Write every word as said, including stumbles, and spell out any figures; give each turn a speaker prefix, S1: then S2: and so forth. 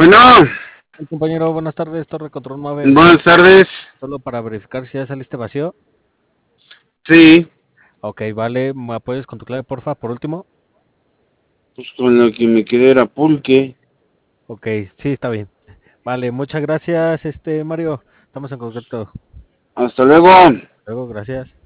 S1: Bueno,
S2: Hey, compañero, buenas tardes, Torre Control nueve.
S1: buenas tardes.
S2: Solo para verificar si ya saliste vacío.
S1: Sí,
S2: Ok, vale, ¿me apoyas con tu clave, porfa? Por último.
S1: pues con lo que me quedé era pulque.
S2: Ok, sí, está bien. Vale, muchas gracias, este Mario. Estamos en contacto.
S1: Hasta luego.
S2: Luego, gracias.